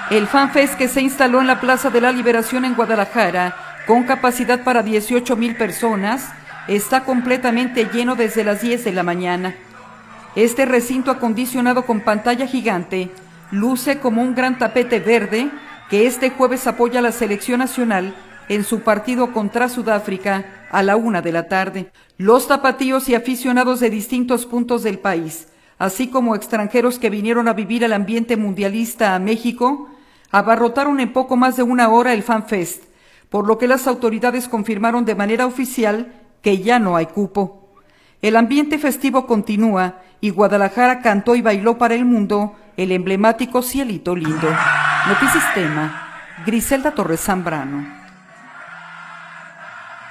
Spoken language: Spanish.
El FanFest, que se instaló en la Plaza de la Liberación en Guadalajara, con capacidad para 18,000 personas, está completamente lleno desde las 10 de la mañana. Este recinto acondicionado con pantalla gigante luce como un gran tapete verde que este jueves apoya a la selección nacional en su partido contra Sudáfrica a la 1 de la tarde. Los tapatíos y aficionados de distintos puntos del país, así como extranjeros que vinieron a vivir el ambiente mundialista a México, abarrotaron en poco más de una hora el FanFest, por lo que las autoridades confirmaron de manera oficial que ya no hay cupo. El ambiente festivo continúa y Guadalajara cantó y bailó para el mundo el emblemático Cielito Lindo. Notisistema, Griselda Torres Zambrano.